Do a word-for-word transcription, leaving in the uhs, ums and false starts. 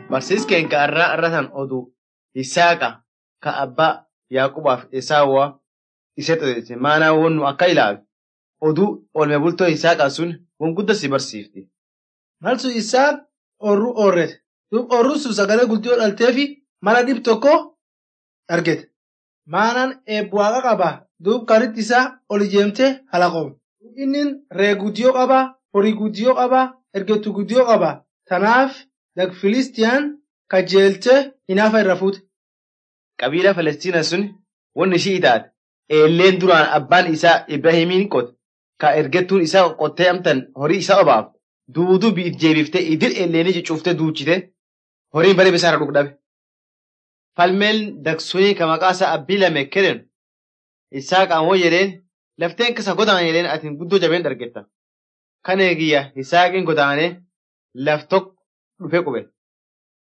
Barsiiskeen ka irraa irratan oduu Isaaqa ka abbaa Yaaqubaaf Esaawaa isatti odeesse maanaa wonnu akka ilaalu oduu oolme bultoo Isaaqa sun won guddaa si barsiifti. Malsu Isaaq orru oorrete. Duub orru sun sagalee guddiyoo dhalteefi mala dhib tokko argete. Maanaan eebbu waaqa qaba. Duub karitti isaa ol ijeemtee halaqoom. Innin ree guddiyoo qaba, horii guddiyoo qaba, ergettu guddiyoo qaba. Tanaaf dag Filistiyaan kajeeltee hinaafa irra fuute. Qabiila Falestiina sun wanni ishii itaate eelleen duraan abbaan isaa Ibrahimiin qote ka ergettuun isaa qottee amtan horii isaa obaaf duuduu biit jeebiftee idil eelleeni cucuuftee duuchite horiin bare bisaara dhugdhabe. Falmeen daksunii ka maqaa isaa abbiilame kedhen isaa qaamoo jedheen lafteen kasa godaan jedheen atin guddoo jabeen dargetta. Kan eegiyya Isaaqin godaanee laf tokko dhufe qube.